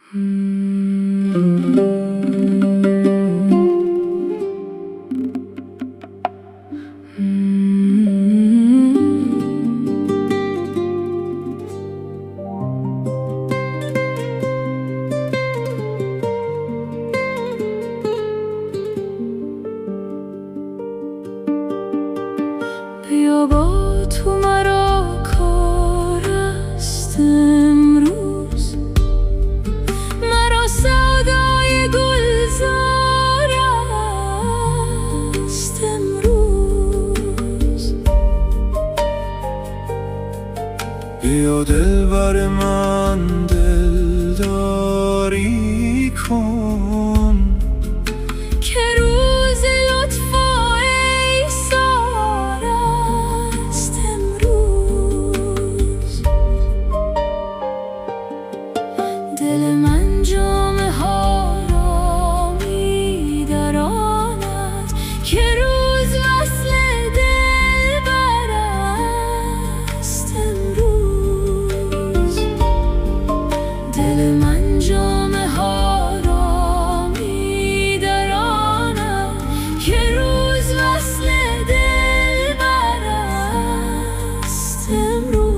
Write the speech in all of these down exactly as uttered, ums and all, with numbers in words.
بیا با تو مرا کار است امروز، مرا سودای گلزار است امروز. بیا دلبر من دلداری کن که روز لطف و ایثار است امروز. دل من جامه ها را می دراند که روز وصل دلبر است امروز. دل من جامه ها را می دراند که روز وصل دلبر است امروز.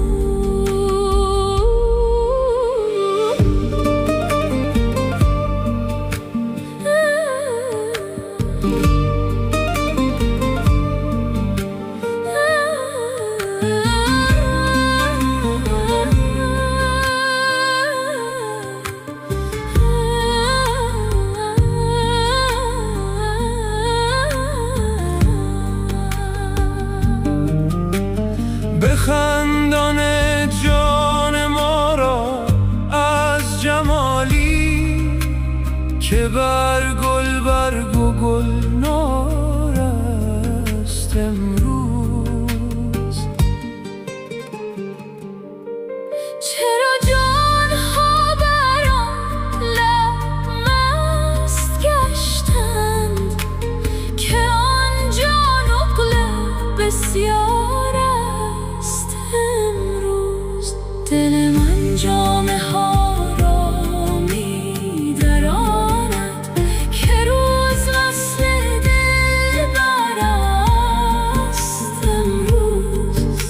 بخندان جان ما را از جمالی که بر گل برگ و گلنار است امروز. چرا جان ها بر آن لب مست گشتند که آنجا نقل بسیار است امروز. دل من جامه ها را می دراند که روز وصل دلبر است امروز.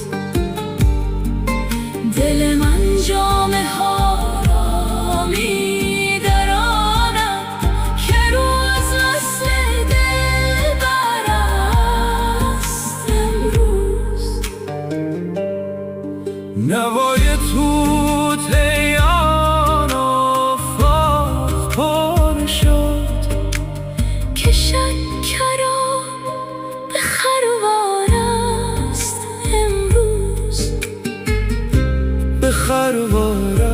دل من جامه ها را می دراند که روز وصل دلبر است امروز. نوای طوطیان آفاق پر شد که شکرم به خروار است امروز. به خروار